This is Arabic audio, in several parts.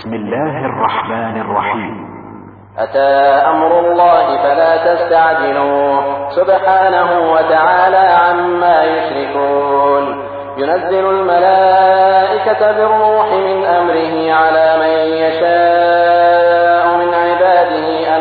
بسم الله الرحمن الرحيم. أتى أمر الله فلا تستعجلوه سبحانه وتعالى عما يشركون. ينزل الملائكة بالروح من أمره على من يشاء من عباده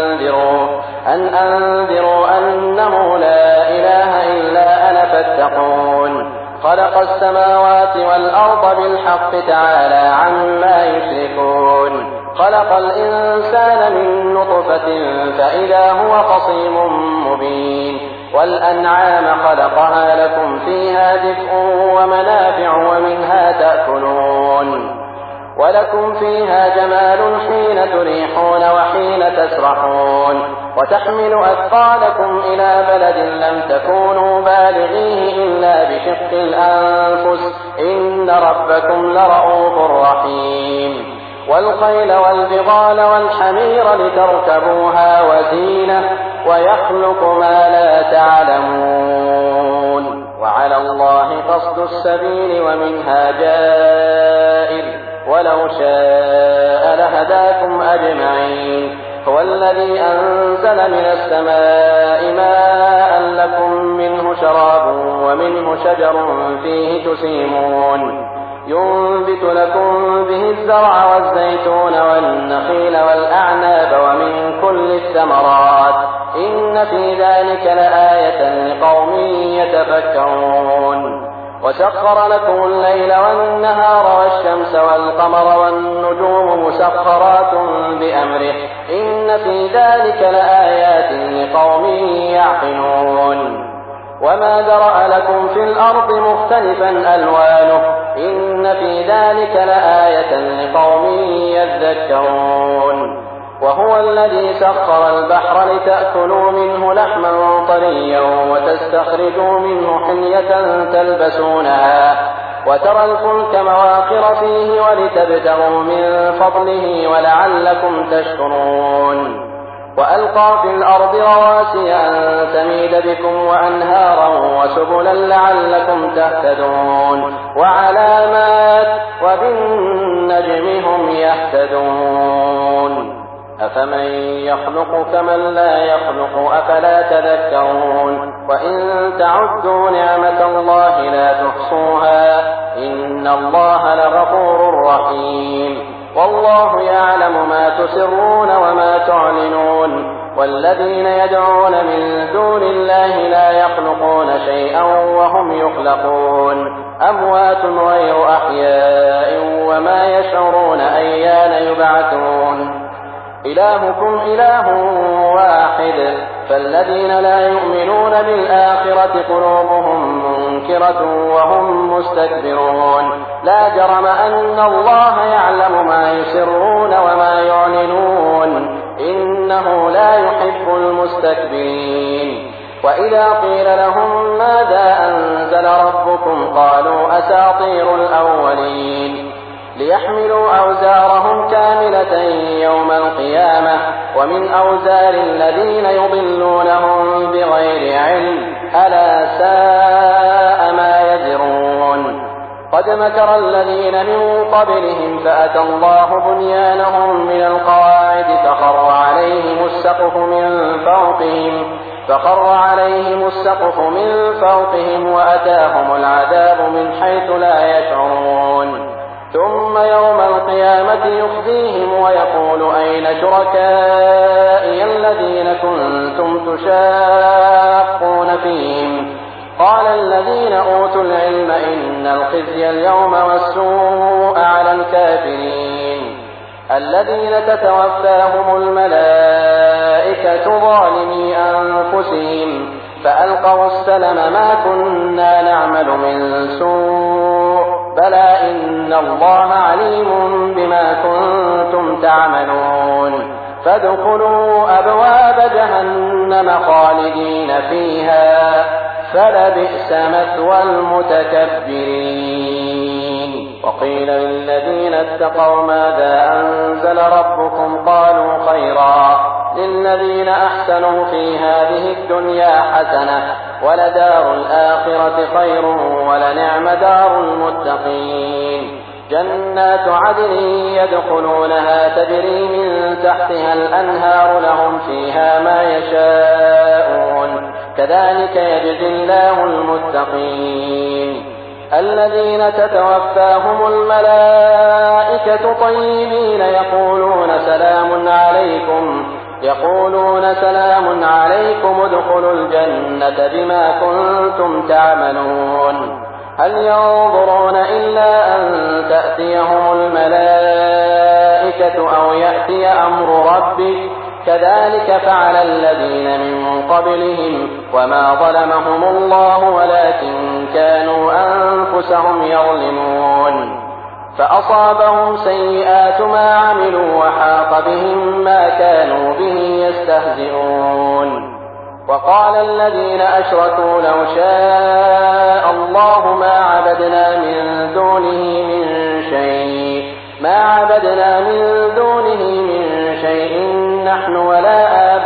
أن أنذروا أنه لا إله إلا أنا فاتقون. خلق السماوات والأرض بالحق تعالى عما يشركون. خلق الإنسان من نطفة فإذا هو خصيم مبين. والأنعام خلقها لكم فيها دفء ومنافع ومنها تأكلون. ولكم فيها جمال حين تريحون وحين تسرحون. وتحمل أثقالكم إلى بلد لم تكونوا بالغيه إلا بشق الأنفس إن ربكم لرؤوف رحيم. والخيل والبغال والحمير لتركبوها وزينة ويخلق ما لا تعلمون. وعلى الله قصد السبيل ومنها جائر ولو شاء لهداكم أجمعين. هو الذي أنزل من السماء ماء لكم منه شراب ومنه شجر فيه تسيمون. ينبت لكم به الزرع والزيتون والنخيل والأعناب ومن كل الثمرات إن في ذلك لآية لقوم يتفكرون. وسخر لكم الليل والنهار والشمس والقمر والنجوم مسخرات بأمره إن في ذلك لآيات لقوم يعقلون. وما ذرأ لكم في الأرض مختلفا ألوانه إن في ذلك لآية لقوم يذكرون. وهو الذي سخر البحر لتأكلوا منه لحما طريا وتستخرجوا منه حلية تلبسونها وترى الفلك مواخر فيه ولتبتغوا من فضله ولعلكم تشكرون. وألقى في الأرض رواسي أن تميد بكم وأنهارا وسبلا لعلكم تهتدون. وعلامات وبالنجم هم يهتدون. أفمن يخلق كمن لا يخلق أفلا تذكرون. وإن تعدوا نعمة الله لا تحصوها إن الله لغفور رحيم. والله يعلم ما تسرون وما تعلنون. والذين يدعون من دون الله لا يخلقون شيئا وهم يخلقون. أموات غير أحياء وما يشعرون أيان يبعثون. إلهكم إله واحد فالذين لا يؤمنون بالآخرة قلوبهم منكرة وهم مستكبرون. لا جرم أن الله يعلم ما يسرون وما يعلنون إنه لا يحب المستكبرين. وإذا قيل لهم ماذا أنزل ربكم قالوا أساطير الأولين. ليحملوا أوزارهم كاملة يوم القيامة ومن أوزار الذين يضلونهم بغير علم ألا ساء ما يزرون. قد مكر الذين من قبلهم فأتى الله بنيانهم من القواعد فخر عليهم السقف من فوقهم وأتاهم العذاب من حيث لا يشعرون. ثم يوم القيامة يخزيهم ويقول أين شركائي الذين كنتم تشاقون فيهم قال الذين أوتوا العلم إن الخزي اليوم والسوء على الكافرين الذين تتوفاهم الملائكة ظالمي أنفسهم فألقوا السلم ما كنا نعمل من سوء بلى إن الله عليم بما كنتم تعملون فادخلوا أبواب جهنم خالدين فيها فلبئس مثوى المتكبرين. وقيل للذين اتقوا ماذا أنزل ربكم قالوا خيرا للذين أحسنوا في هذه الدنيا حسنة ولدار الآخرة خير ولنعم دار المتقين. جنات عدن يدخلونها تجري من تحتها الأنهار لهم فيها ما يشاءون كذلك يجزي الله المتقين الذين تتوفاهم الملائكة طيبين يقولون سلام عليكم ادخلوا الجنة بما كنتم تعملون هل ينظرون إلا أن تأتيهم الملائكة أو يأتي أمر ربك كذلك فعل الذين من قبلهم وما ظلمهم الله ولكن كانوا أنفسهم يظلمون فأصابهم سيئات ما عملوا وحاق بهم ما كانوا به يستهزئون وقال الذين أشركوا لو شاء الله ما عبدنا من دونه من شيء نحن ولا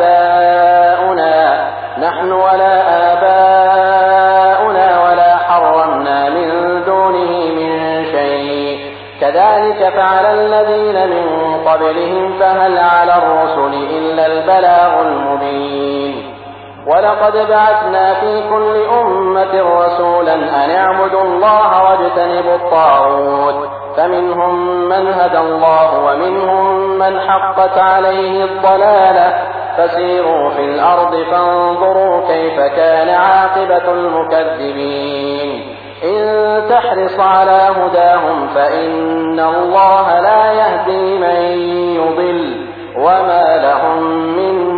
آباؤنا ولا حرمنا من دونه من شيء كذلك فعل الذين من قبلهم فهل على الرسل إلا البلاغ المبين ولقد بعثنا في كل أمة رسولا أن اعبدوا الله واجتنبوا الطاغوت فمنهم من هدى الله ومنهم من حقت عليه الضلالة فسيروا في الأرض فانظروا كيف كان عاقبة المكذبين إن تحرص على هداهم فإن الله لا يهدي من يضل وما لهم من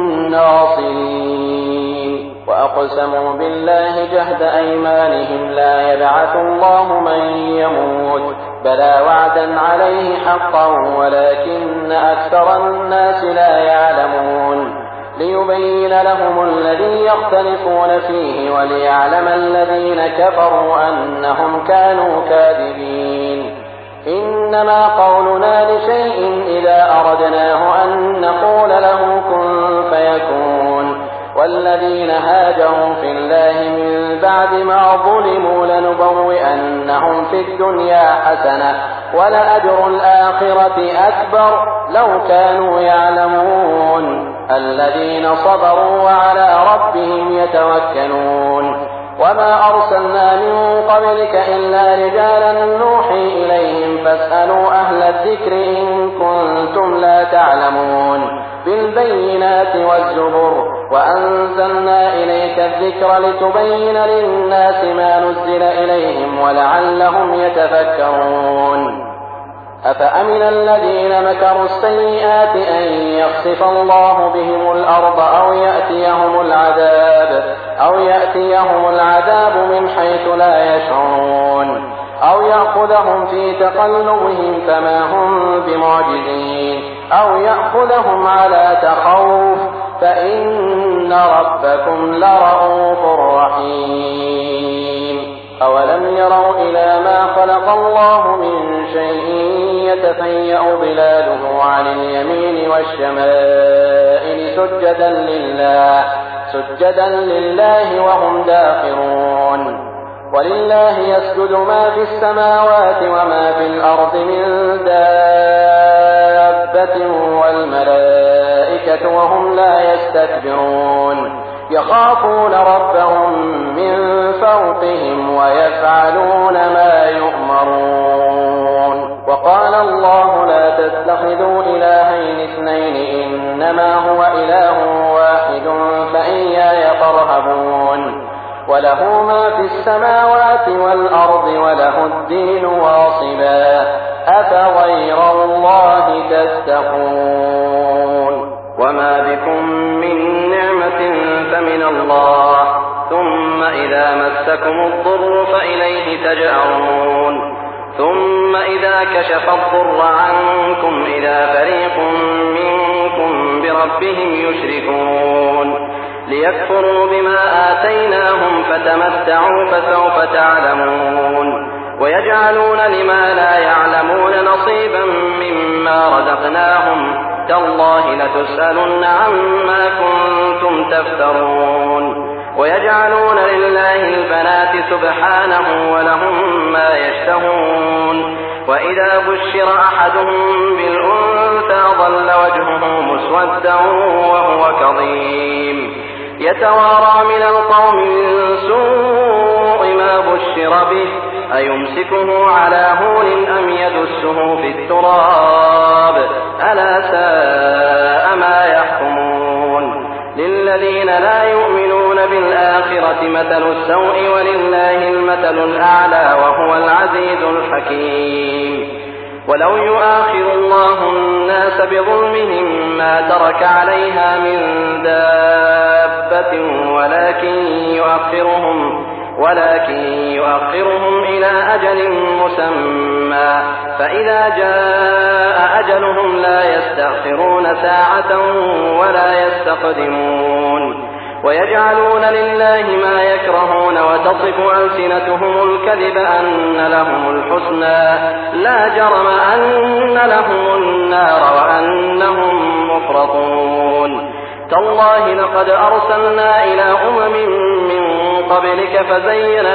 ناصرين وأقسموا بالله جهد أيمانهم لا يبعث الله من يموت بلى وعدا عليه حقا ولكن أكثر الناس لا يعلمون ليبين لهم الذي يختلفون فيه وليعلم الذين كفروا أنهم كانوا كاذبين إنما قولنا لشيء إذا أردناه أن نقول له كن فيكون والذين هاجروا في الله من بعد ما ظلموا لنبوئنهم في الدنيا حسنة ولأجر الآخرة أكبر لو كانوا يعلمون الذين صبروا وعلى ربهم يتوكلون وما أرسلنا من قبلك إلا رجالا نوحي إليهم فاسألوا أهل الذكر إن كنتم لا تعلمون بالبينات والزبر وأنزلنا إليك الذكر لتبين للناس ما نزل إليهم ولعلهم يتفكرون أفأمن الذين مكروا السيئات أن يخسف الله بهم الأرض أو يأتيهم العذاب من حيث لا يشعرون أو يأخذهم في تقلبهم فما هم بمعجزين أو يأخذهم على تخوف فإن ربكم لرؤوف رحيم أولم يروا إلى ما خلق الله من شيء يتفيأ ظلاله عن اليمين والشمائل سجدا لله وهم داخرون ولله يسجد ما في السماوات وما في الأرض من دابة والملائكة وهم لا يستكبرون يخافون ربهم من فوقهم ويفعلون ما يؤمرون وقال الله لا تتخذوا إلهين اثنين إنما هو إله واحد فإياي فارهبون وله ما في السماوات والأرض وله الدين واصبا أفغير الله تتقون وما بكم من نعمة فمن الله ثم إذا مسكم الضر فإليه تجأرون ثم إذا كشف الضر عنكم إذا فريق منكم بربهم يشركون ليكفروا بما آتيناهم فتمتعوا فسوف تعلمون ويجعلون لما لا يعلمون نصيبا مما رزقناهم تالله لتسألن عما كنتم تفترون ويجعلون لله البنات سبحانه ولهم ما يشتهون وإذا بشر أحدهم بالأنثى ظل وجهه مسودا وهو كظيم يتوارى من القوم من سوء ما بشر به أيمسكه على هون أم يدسه في التراب ألا ساء ما يحكمون للذين لا يؤمنون بالآخرة مثل السوء ولله المثل الأعلى وهو العزيز الحكيم ولو يؤاخذ الله الناس بظلمهم ما ترك عليها من دابة ولكن يؤخرهم إلى أجل مسمى فإذا جاء أجلهم لا يستأخرون ساعة ولا يستقدمون ويجعلون لله ما يكرهون وتصف ألسنتهم الكذب أن لهم الحسنى لا جرم أن لهم النار وأنهم مفرطون تالله لقد أرسلنا إلى أمم من قبلك فزين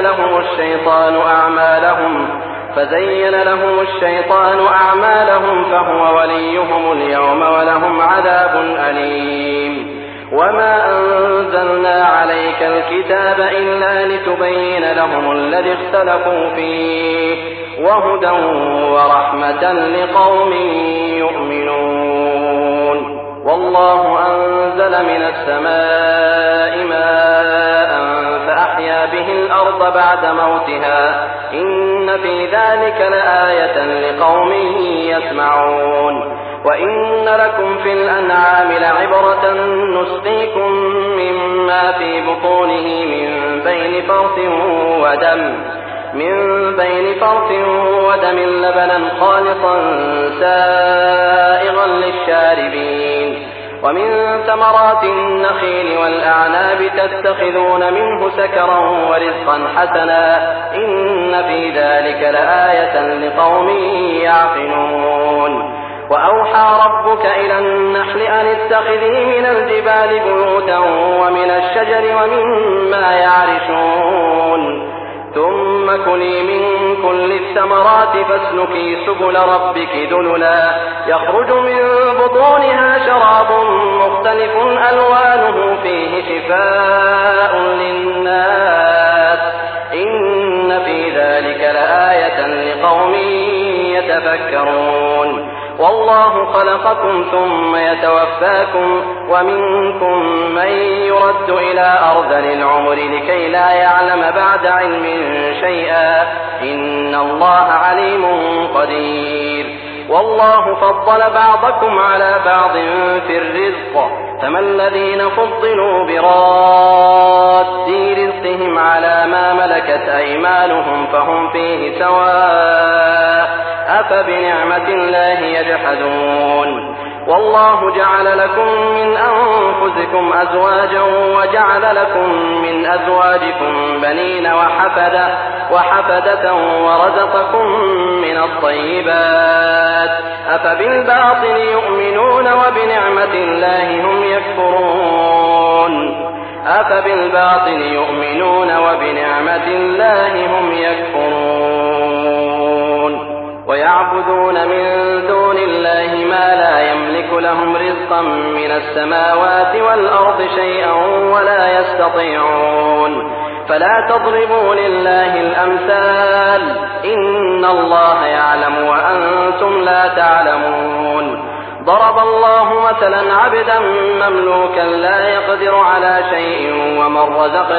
لهم الشيطان أعمالهم فهو وليهم اليوم ولهم عذاب أليم وما أنزلنا عليك الكتاب إلا لتبين لهم الذي اختلفوا فيه وهدى ورحمة لقوم يؤمنون والله أنزل من السماء ماء فأحيا به الأرض بعد موتها إن في ذلك لآية لقوم يسمعون وإن لكم في الأنعام لعبرة نسقيكم مما في بطونه من بين فرث ودم لبنا خالصا سائغا للشاربين ومن ثمرات النخيل والأعناب تتخذون منه سكرا ورزقا حسنا إن في ذلك لآية لقوم يعقلون وأوحى ربك إلى النحل أن اتخذي من الجبال بيوتا ومن الشجر ومما يعرشون ثم كلي من كل الثمرات فاسلكي سبل ربك ذللا يخرج من بطونها شراب مختلف ألوانه فيه شفاء للناس إن في ذلك لآية لقوم يتفكرون والله خلقكم ثم يتوفاكم ومنكم من يرد إلى أرذل العمر لكي لا يعلم بعد علم شيئا إن الله عليم قدير والله فضل بعضكم على بعض في الرزق فما الذين فضلوا براد رزقهم على ما ملكت أيمانهم فهم فيه سواء أفبنعمة الله يجحدون والله جعل لكم من أنفسكم أزواجا وجعل لكم من أزواجكم بنين وحفدة ورزقكم من الطيبات أفبالباطل يؤمنون وبنعمة الله هم يكفرون ويعبدون من دون الله ما لا يملك لهم رزقا من السماوات والأرض شيئا ولا يستطيعون فلا تضربوا لله الأمثال إن الله يعلم وأنتم لا تعلمون ضرب الله مثلا عبدا مملوكا لا يقدر على شيء ومن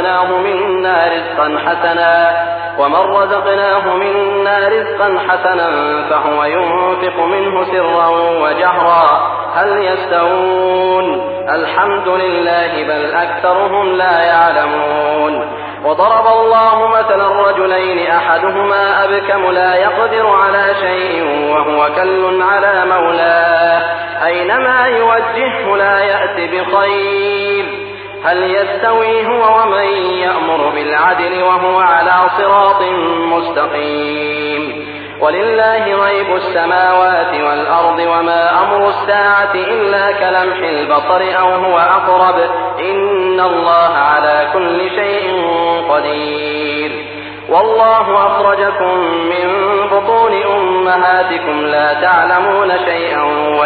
رزقناه منا رزقا حسنا فهو ينفق منه سرا وجهرا هل يستوون الحمد لله بل أكثرهم لا يعلمون وضرب الله مثلا رجلين أحدهما أبكم لا يقدر على شيء وهو كل على مولاه أينما يوجهه لا يأت بخير هل يستوي هو ومن يأمر بالعدل وهو على صراط مستقيم ولله غيب السماوات والأرض وما أمر الساعة إلا كلمح البصر أو هو أقرب إن الله على كل شيء قدير والله أخرجكم من بطون أمهاتكم لا تعلمون شيئا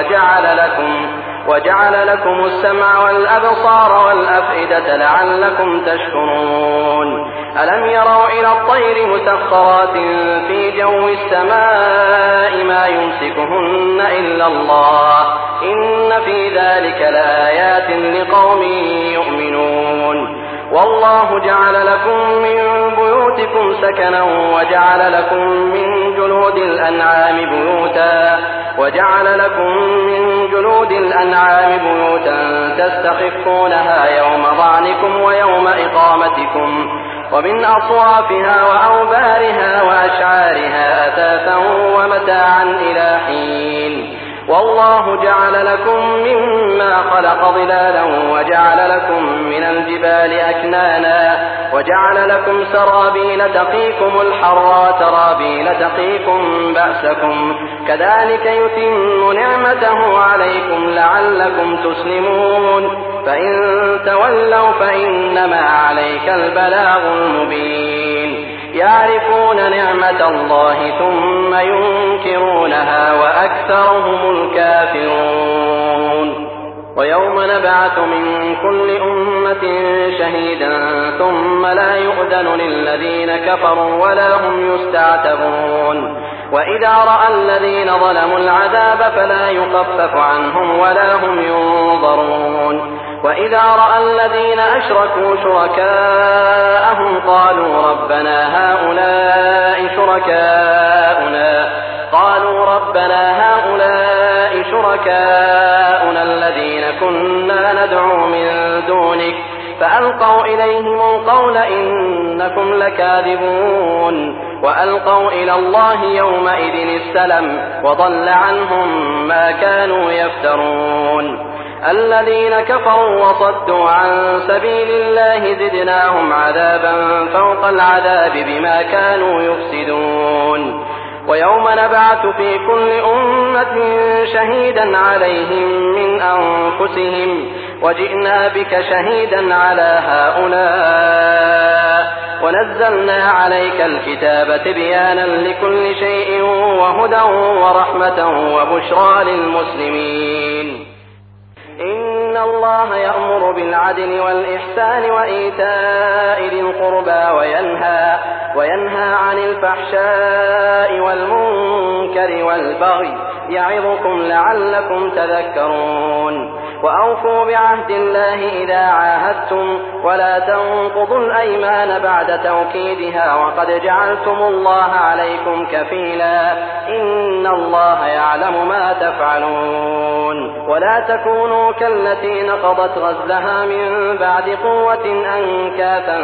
وجعل لكم السمع والأبصار والأفئدة لعلكم تشكرون. ألم يروا إلى الطير مسخرات في جو السماء ما يمسكهن إلا الله إن في ذلك لآيات لقوم يؤمنون. والله جعل لكم من بيوتكم سكنا وجعل لكم من جلود الأنعام بيوتا تستخفونها يوم ظعنكم ويوم إقامتكم ومن أصوافها وأوبارها وأشعارها أثاثا ومتاعا إلى حين. والله جعل لكم مما خلق ظلالا وجعل لكم من الجبال أكنانا وجعل لكم سرابيل تقيكم الحر سرابيل تقيكم بأسكم كذلك يتم نعمته عليكم لعلكم تسلمون. فإن تولوا فإنما عليك البلاغ المبين. يعرفون نعمة الله ثم ينكرونها وأكثرهم الكافرون. ويوم نبعث من كل أمة شهيدا ثم لا يؤذن للذين كفروا ولا هم يستعتبون. وإذا رأى الذين ظلموا العذاب فلا يخفف عنهم ولا هم ينظرون. وإذا رأى الذين أشركوا شركاءهم قالوا ربنا هؤلاء شركاؤنا الذين كنا ندعو من دونك فألقوا إليهم القول إنكم لكاذبون. وألقوا إلى الله يومئذ السلم وضل عنهم ما كانوا يفترون. الذين كفروا وصدوا عن سبيل الله زدناهم عذابا فوق العذاب بما كانوا يفسدون. ويوم نبعث في كل أمة شهيدا عليهم من أنفسهم وجئنا بك شهيدا على هؤلاء ونزلنا عليك الكتاب تبيانا لكل شيء وهدى ورحمة وبشرى للمسلمين. إن الله يأمر بالعدل والإحسان وإيتاء ذي القربى وينهى عن الفحشاء والمنكر والبغي يعظكم لعلكم تذكرون. وأوفوا بعهد الله إذا عاهدتم ولا تنقضوا الأيمان بعد توكيدها وقد جعلتم الله عليكم كفيلا إن الله يعلم ما تفعلون. ولا تكونوا كالتي نقضت غزلها من بعد قوة أنكاثا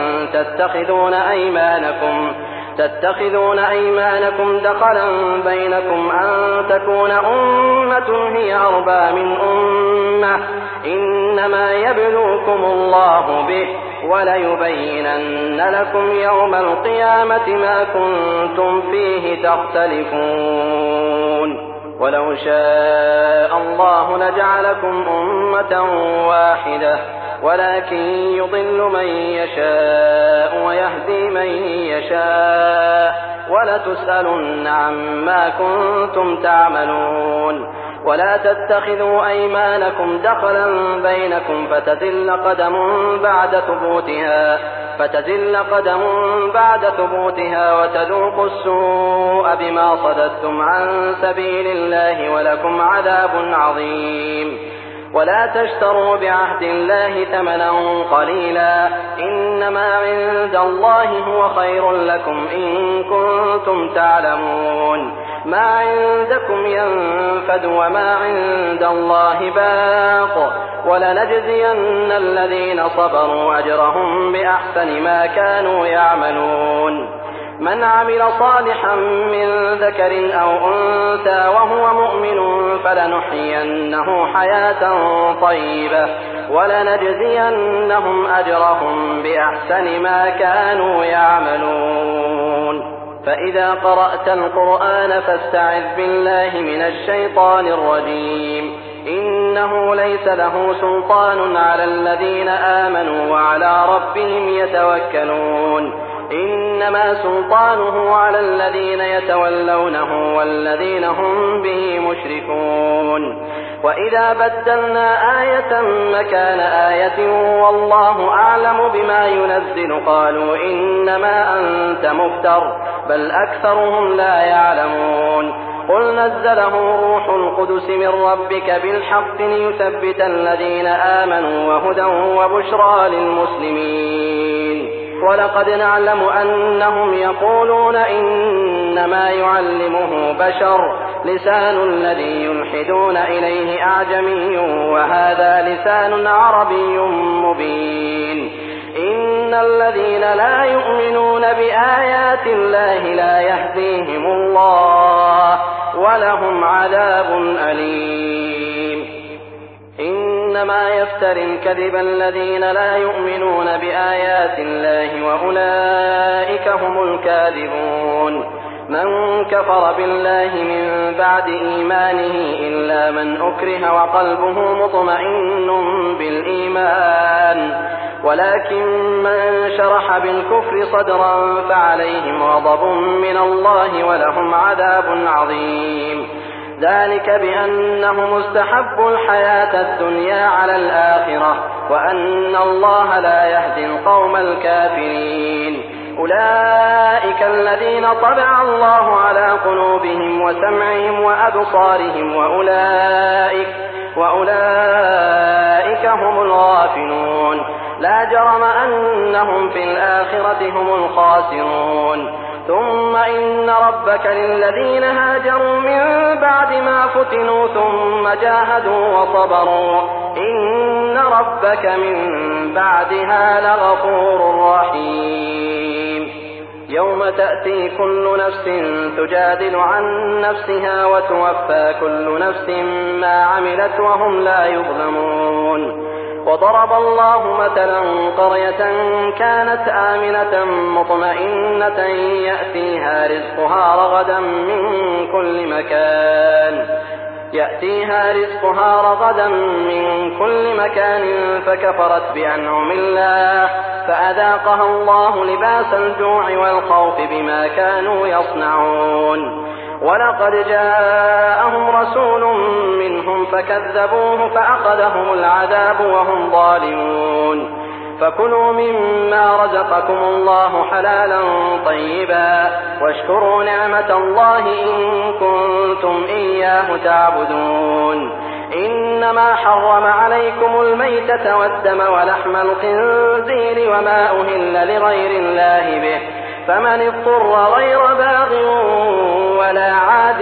تتخذون أيمانكم دخلا بينكم أن تكون أمة هي أربى من أمة إنما يبلوكم الله به وليبينن لكم يوم القيامة ما كنتم فيه تختلفون. ولو شاء الله لجعلكم أمة واحدة ولكن يضل من يشاء ويهدي من يشاء ولتسألن عما كنتم تعملون. ولا تتخذوا أيمانكم دخلا بينكم فتزل قدم بعد ثبوتها وتذوقوا السوء بما صددتم عن سبيل الله ولكم عذاب عظيم. ولا تشتروا بعهد الله ثمنا قليلا إنما عند الله هو خير لكم إن كنتم تعلمون. ما عندكم ينفد وما عند الله باق ولنجزين الذين صبروا أجرهم بأحسن ما كانوا يعملون. من عمل صالحا من ذكر أو أنثى وهو مؤمن فلنحيينه حياة طيبة ولنجزينهم أجرهم بأحسن ما كانوا يعملون. فإذا قرأت القرآن فاستعذ بالله من الشيطان الرجيم. إنه ليس له سلطان على الذين آمنوا وعلى ربهم يتوكلون. إنما سلطانه على الذين يتولونه والذين هم به مشركون. وإذا بدلنا آية مكان آية والله أعلم بما ينزل قالوا إنما أنت مفتر بل أكثرهم لا يعلمون. قل نزله روح القدس من ربك بالحق ليثبت الذين آمنوا وهدى وبشرى للمسلمين. ولقد نعلم أنهم يقولون إنما يعلمه بشر لسان الذي يلحدون إليه أعجمي وهذا لسان عربي مبين. إن الذين لا يؤمنون بآيات الله لا يهديهم الله ولهم عذاب أليم. إنما يفتري الكذب الذين لا يؤمنون بآيات الله وأولئك هم الكاذبون. من كفر بالله من بعد إيمانه إلا من أكره وقلبه مطمئن بالإيمان ولكن من شرح بالكفر صدرا فعليهم غضب من الله ولهم عذاب عظيم. ذلك بأنهم استحبوا الحياة الدنيا على الآخرة وأن الله لا يهدي القوم الكافرين. أولئك الذين طبع الله على قلوبهم وسمعهم وأبصارهم وأولئك هم الغافلون. لا جرم أنهم في الآخرة هم الخاسرون. ثم إن ربك للذين هاجروا من بعد ما فتنوا ثم جاهدوا وصبروا إن ربك من بعدها لغفور رحيم. يوم تأتي كل نفس تجادل عن نفسها وتوفى كل نفس ما عملت وهم لا يظلمون. وضرب الله مثلا قرية كانت آمنة مطمئنة يأتيها رزقها رغدا من كل مكان فكفرت بأنعم الله فأذاقها الله لباس الجوع والخوف بما كانوا يصنعون. ولقد جاءهم رسول منهم فكذبوه فأخذهم العذاب وهم ظالمون. فكلوا مما رزقكم الله حلالا طيبا واشكروا نعمة الله إن كنتم إياه تعبدون. إنما حرم عليكم الميتة والدم ولحم الخنزير وما أهل لغير الله به فمن اضطر غير باغ ولا عاد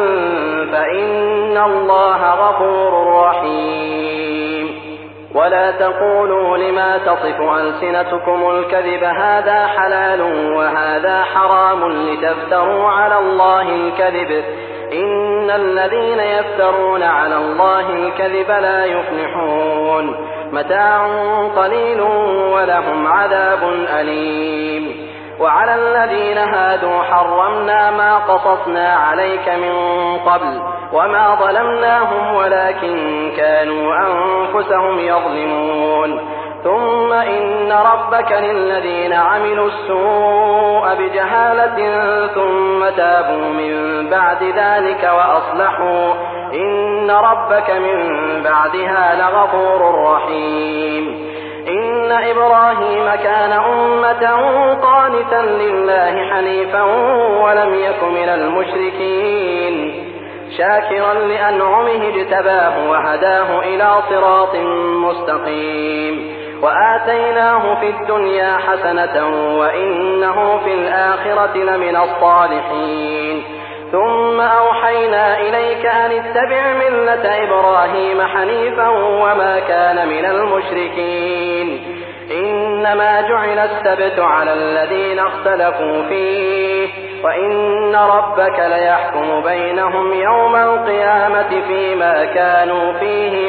فإن الله غفور رحيم. ولا تقولوا لما تصف ألسنتكم الكذب هذا حلال وهذا حرام لتفتروا على الله الكذب إن الذين يفترون على الله الكذب لا يفلحون. متاع قليل ولهم عذاب أليم. وعلى الذين هادوا حرمنا ما قصصنا عليك من قبل وما ظلمناهم ولكن كانوا أنفسهم يظلمون. ثم إن ربك للذين عملوا السوء بجهالة ثم تابوا من بعد ذلك وأصلحوا إن ربك من بعدها لغفور رحيم. إن إبراهيم كان أمة قانتا لله حنيفا ولم يك من المشركين شاكرا لأنعمه اجتباه وهداه إلى صراط مستقيم. وآتيناه في الدنيا حسنة وإنه في الآخرة لمن الصالحين. ثم أوحينا إليك أن اتبع ملة إبراهيم حنيفا وما كان من المشركين. إنما جعل السبت على الذين اختلفوا فيه وإن ربك ليحكم بينهم يوم القيامة فيما كانوا فيه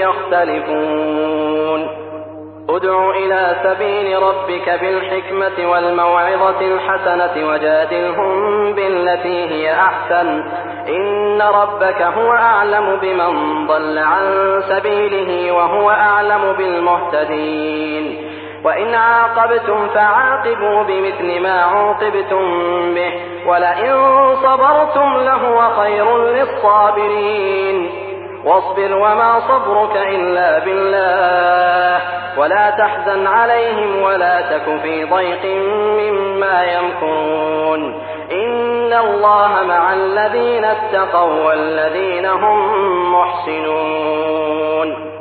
يختلفون. ادع إلى سبيل ربك بالحكمة والموعظة الحسنة وجادلهم بالتي هي أحسن إن ربك هو أعلم بمن ضل عن سبيله وهو أعلم بالمهتدين. وإن عاقبتم فعاقبوا بمثل ما عوقبتم به ولئن صبرتم لهو خير للصابرين واصبر وما صبرك إلا بالله ولا تحزن عليهم ولا تك في ضيق مما يمكرون إن الله مع الذين اتقوا والذين هم محسنون.